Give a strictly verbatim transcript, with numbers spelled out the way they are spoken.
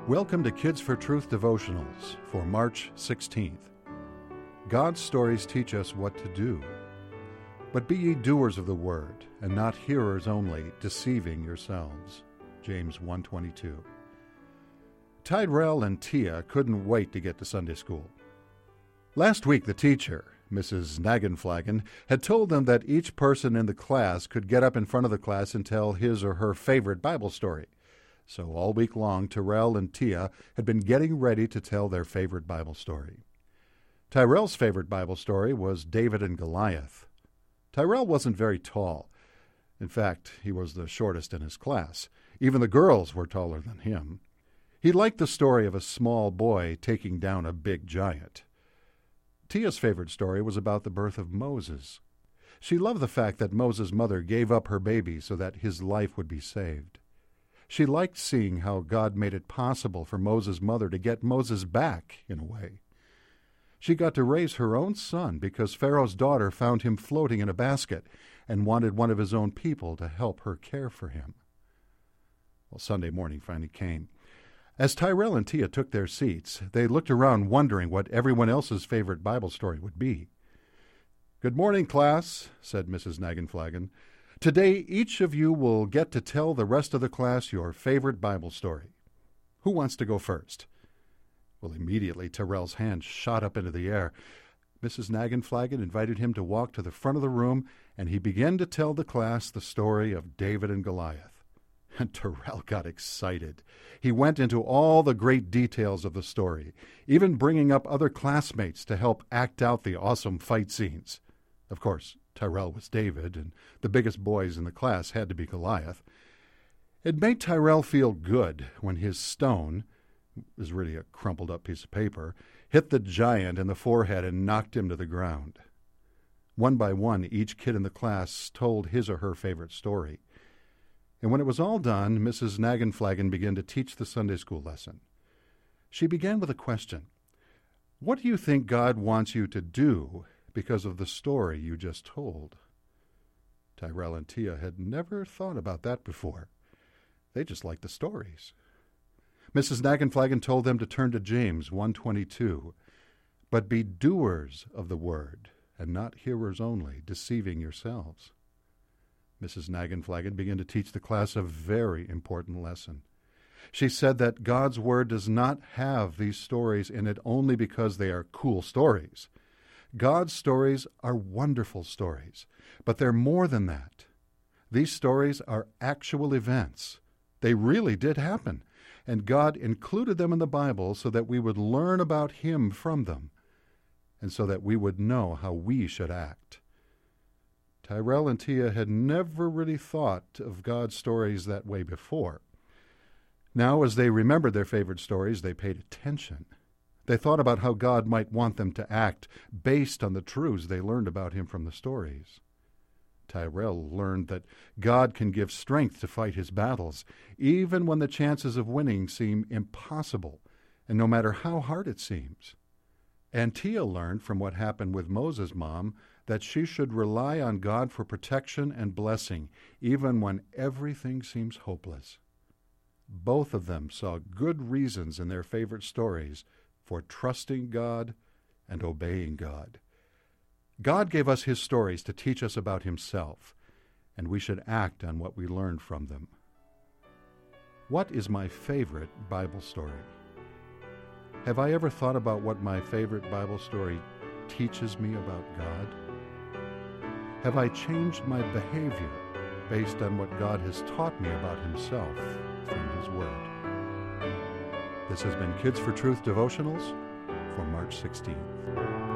Welcome to Kids for Truth devotionals for March sixteenth. God's stories teach us what to do. But be ye doers of the word, and not hearers only, deceiving yourselves. James one twenty-two. Tyrell and Tia couldn't wait to get to Sunday school. Last week the teacher, Missus Nagenflagen, had told them that each person in the class could get up in front of the class and tell his or her favorite Bible story. So all week long, Tyrell and Tia had been getting ready to tell their favorite Bible story. Tyrell's favorite Bible story was David and Goliath. Tyrell wasn't very tall. In fact, he was the shortest in his class. Even the girls were taller than him. He liked the story of a small boy taking down a big giant. Tia's favorite story was about the birth of Moses. She loved the fact that Moses' mother gave up her baby so that his life would be saved. She liked seeing how God made it possible for Moses' mother to get Moses back, in a way. She got to raise her own son because Pharaoh's daughter found him floating in a basket and wanted one of his own people to help her care for him. Well, Sunday morning finally came. As Tyrell and Tia took their seats, they looked around wondering what everyone else's favorite Bible story would be. "Good morning, class," said Missus Nagenflagen. "Today, each of you will get to tell the rest of the class your favorite Bible story. Who wants to go first?" Well, immediately Tyrell's hand shot up into the air. Missus Nagenflagen invited him to walk to the front of the room, and he began to tell the class the story of David and Goliath. And Tyrell got excited. He went into all the great details of the story, even bringing up other classmates to help act out the awesome fight scenes. Of course, Tyrell was David, and the biggest boys in the class had to be Goliath. It made Tyrell feel good when his stone, it was really a crumpled-up piece of paper, hit the giant in the forehead and knocked him to the ground. One by one, each kid in the class told his or her favorite story. And when it was all done, Missus Nagenflagen began to teach the Sunday school lesson. She began with a question. "What do you think God wants you to do because of the story you just told?" Tyrell and Tia had never thought about that before. They just liked the stories. Missus Nagenflagen told them to turn to James one twenty-two. "But be doers of the word, and not hearers only, deceiving yourselves." Missus Nagenflagen began to teach the class a very important lesson. She said that God's Word does not have these stories in it only because they are cool stories. God's stories are wonderful stories, but they're more than that. These stories are actual events. They really did happen, and God included them in the Bible so that we would learn about Him from them, and so that we would know how we should act. Tyrell and Tia had never really thought of God's stories that way before. Now, as they remembered their favorite stories, they paid attention. They thought about how God might want them to act based on the truths they learned about Him from the stories. Tyrell learned that God can give strength to fight his battles, even when the chances of winning seem impossible, and no matter how hard it seems. And Tia learned from what happened with Moses' mom that she should rely on God for protection and blessing, even when everything seems hopeless. Both of them saw good reasons in their favorite stories for trusting God and obeying God. God gave us His stories to teach us about Himself, and we should act on what we learned from them. What is my favorite Bible story? Have I ever thought about what my favorite Bible story teaches me about God? Have I changed my behavior based on what God has taught me about Himself from His Word? This has been Kids for Truth Devotionals for March sixteenth.